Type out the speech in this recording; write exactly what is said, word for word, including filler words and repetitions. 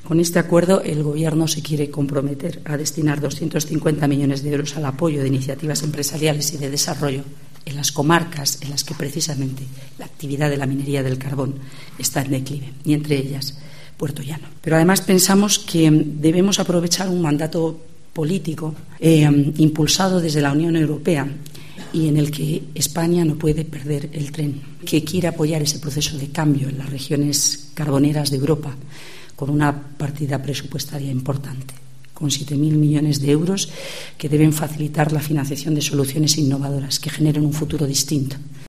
Con este acuerdo, el Gobierno se quiere comprometer a destinar doscientos cincuenta millones de euros al apoyo de iniciativas empresariales y de desarrollo en las comarcas en las que precisamente la actividad de la minería del carbón está en declive, y entre ellas Puerto Llano. Pero además pensamos que debemos aprovechar un mandato político eh, impulsado desde la Unión Europea y en el que España no puede perder el tren, que quiere apoyar ese proceso de cambio en las regiones carboneras de Europa con una partida presupuestaria importante, con siete mil millones de euros que deben facilitar la financiación de soluciones innovadoras que generen un futuro distinto.